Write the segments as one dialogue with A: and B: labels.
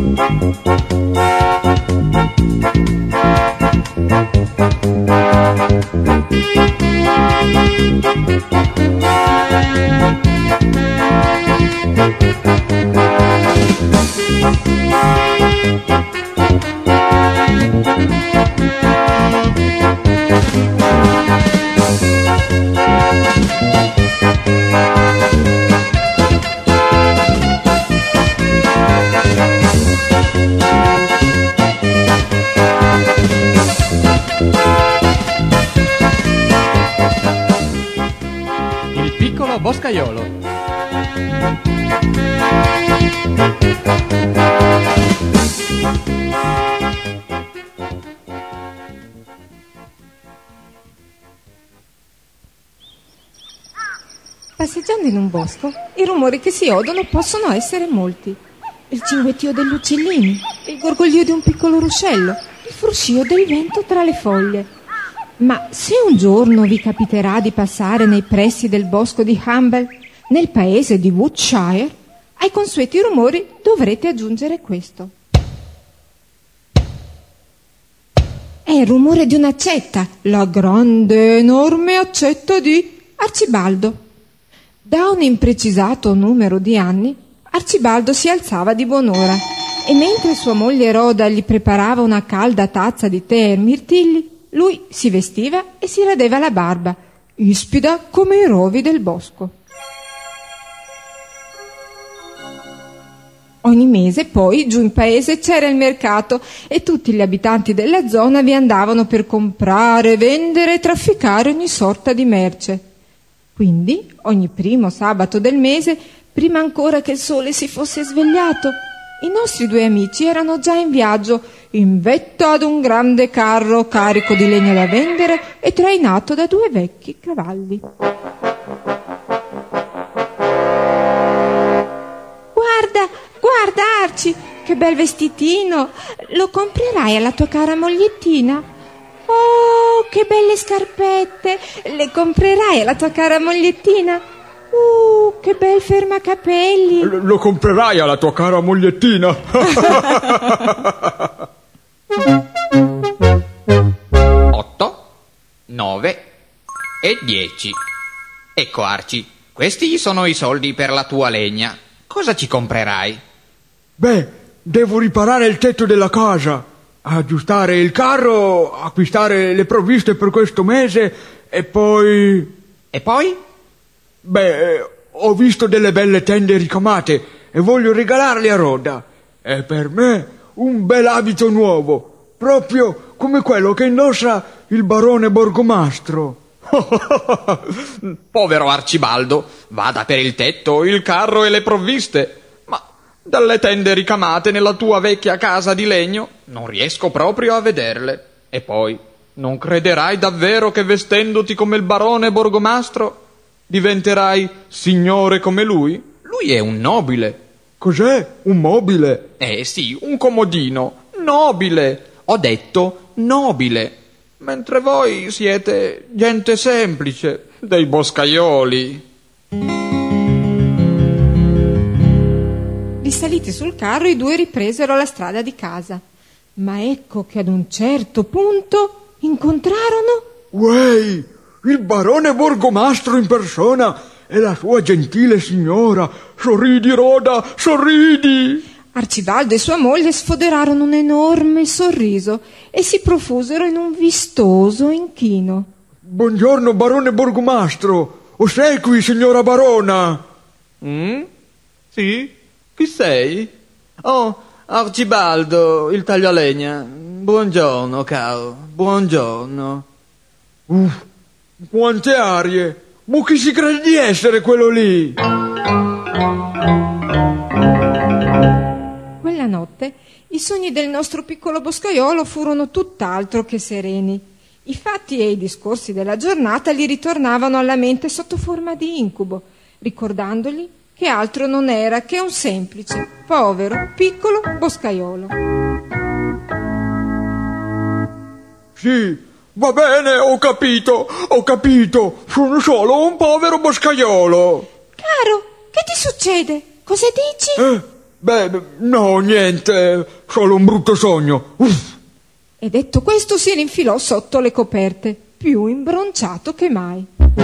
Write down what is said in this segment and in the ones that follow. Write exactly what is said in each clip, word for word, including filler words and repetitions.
A: Il piccolo boscaiolo.
B: Passeggiando in un bosco, i rumori che si odono possono essere molti. Il cinguettio degli uccellini, il gorgoglio di un piccolo ruscello, il fruscio del vento tra le foglie. Ma se un giorno vi capiterà di passare nei pressi del bosco di Humble, nel paese di Woodshire, ai consueti rumori dovrete aggiungere questo. È il rumore di un'accetta, la grande, enorme accetta di Arcibaldo. Da un imprecisato numero di anni, Arcibaldo si alzava di buon'ora e mentre sua moglie Rhoda gli preparava una calda tazza di tè e mirtilli, lui si vestiva e si radeva la barba, ispida come i rovi del bosco. Ogni mese poi giù in paese c'era il mercato e tutti gli abitanti della zona vi andavano per comprare, vendere e trafficare ogni sorta di merce. Quindi, ogni primo sabato del mese, prima ancora che il sole si fosse svegliato, i nostri due amici erano già in viaggio, in vetta ad un grande carro carico di legna da vendere e trainato da due vecchi cavalli. Guarda, guarda Arci, che bel vestitino! Lo comprerai alla tua cara mogliettina? Oh, che belle scarpette! Le comprerai alla tua cara mogliettina? Uh, che bel fermacapelli!
C: L- lo comprerai alla tua cara mogliettina?
D: Otto, nove e dieci. Ecco Arci, questi sono i soldi per la tua legna. Cosa ci comprerai?
C: Beh, devo riparare il tetto della casa, aggiustare il carro, acquistare le provviste per questo mese e poi...
D: E poi?
C: Beh, ho visto delle belle tende ricamate e voglio regalarle a Rhoda. E per me un bel abito nuovo, proprio come quello che indossa il barone Borgomastro.
D: Povero Arcibaldo, vada per il tetto, il carro e le provviste. Ma dalle tende ricamate nella tua vecchia casa di legno non riesco proprio a vederle. E poi, non crederai davvero che vestendoti come il barone Borgomastro diventerai signore come lui? Lui è un nobile.
C: Cos'è? Un mobile?
D: Eh sì, un comodino. Nobile. Ho detto nobile. Mentre voi siete gente semplice, dei boscaioli.
B: Risaliti sul carro, i due ripresero la strada di casa. Ma ecco che ad un certo punto incontrarono...
C: Uei, il barone Borgomastro in persona e la sua gentile signora. Sorridi, Rhoda, sorridi!
B: Arcibaldo e sua moglie sfoderarono un enorme sorriso e si profusero in un vistoso inchino.
C: Buongiorno, barone Borgomastro. Ossequi, signora barona.
A: Mm? Sì? Chi sei? Oh, Arcibaldo, il taglialegna. Buongiorno, caro. Buongiorno.
C: Uff, quante arie. Ma chi si crede di essere quello lì?
B: Quella notte i sogni del nostro piccolo boscaiolo furono tutt'altro che sereni. I fatti e i discorsi della giornata gli ritornavano alla mente sotto forma di incubo, ricordandogli che altro non era che un semplice, povero, piccolo boscaiolo.
C: Sì, va bene, ho capito, ho capito. Sono solo un povero boscaiolo.
B: Caro, che ti succede? Cosa dici?
C: Eh, Beh, no, niente, solo un brutto sogno. Uff.
B: E detto questo si rinfilò sotto le coperte, più imbronciato che mai. Eh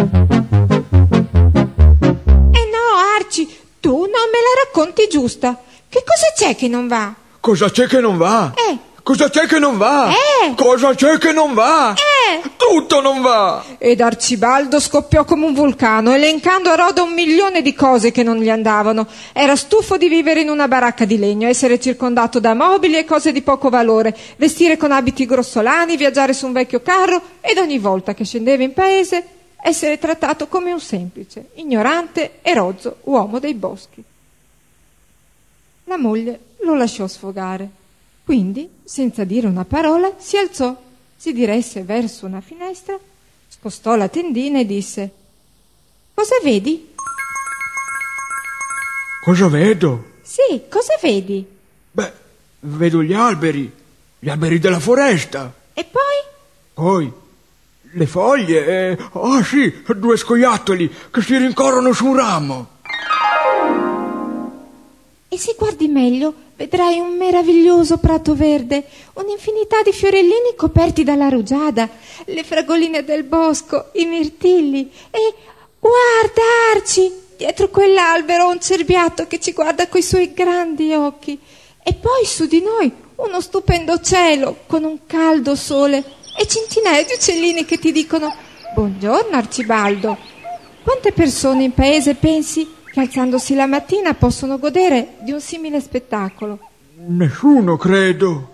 B: no, Arci, tu non me la racconti giusta. Che cosa c'è che non va?
C: Cosa c'è che non va?
B: Eh.
C: Cosa c'è che non va?
B: Eh.
C: Cosa c'è che non va?
B: Eh.
C: Tutto non va.
B: Ed Arcibaldo scoppiò come un vulcano, elencando a Roda un milione di cose che non gli andavano. Era stufo di vivere in una baracca di legno, essere circondato da mobili e cose di poco valore, vestire con abiti grossolani, viaggiare su un vecchio carro ed ogni volta che scendeva in paese essere trattato come un semplice, ignorante e rozzo uomo dei boschi. La moglie lo lasciò sfogare. Quindi, senza dire una parola, si alzò, si diresse verso una finestra, spostò la tendina e disse: «Cosa vedi?»
C: Cosa vedo?
B: «Sì, cosa vedi?»
C: Beh, vedo gli alberi, gli alberi della foresta.
B: «E poi?»
C: Poi, le foglie e... Oh sì, due scoiattoli che si rincorrono su un ramo.
B: «E se guardi meglio, vedrai un meraviglioso prato verde, un'infinità di fiorellini coperti dalla rugiada, le fragoline del bosco, i mirtilli e... Guarda, Arci, dietro quell'albero un cerbiatto che ci guarda coi suoi grandi occhi. E poi su di noi uno stupendo cielo con un caldo sole e centinaia di uccellini che ti dicono: buongiorno, Arcibaldo. Quante persone in paese pensi che alzandosi la mattina possono godere di un simile spettacolo?»
C: Nessuno, credo.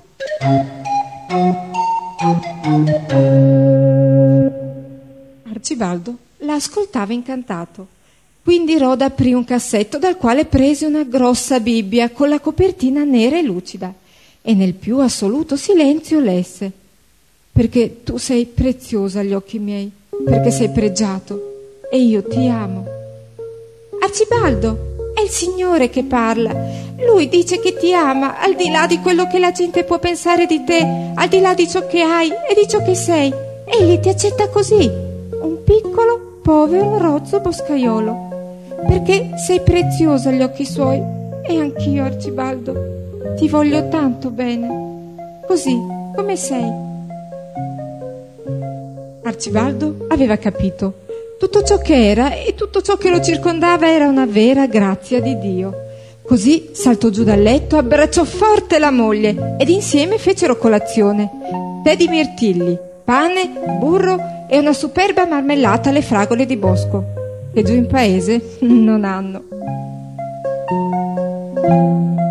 B: Arcibaldo la ascoltava incantato. Quindi Roda aprì un cassetto dal quale prese una grossa Bibbia con la copertina nera e lucida e nel più assoluto silenzio lesse: «Perché tu sei preziosa agli occhi miei, perché sei pregiato e io ti amo». «Arcibaldo, è il Signore che parla. Lui dice che ti ama, al di là di quello che la gente può pensare di te, al di là di ciò che hai e di ciò che sei. Egli ti accetta così, un piccolo, povero, rozzo boscaiolo, perché sei prezioso agli occhi suoi. E anch'io, Arcibaldo, ti voglio tanto bene, così come sei». Arcibaldo aveva capito. Tutto ciò che era e tutto ciò che lo circondava era una vera grazia di Dio. Così saltò giù dal letto, abbracciò forte la moglie ed insieme fecero colazione: tè di mirtilli, pane, burro e una superba marmellata alle fragole di bosco, che giù in paese non hanno.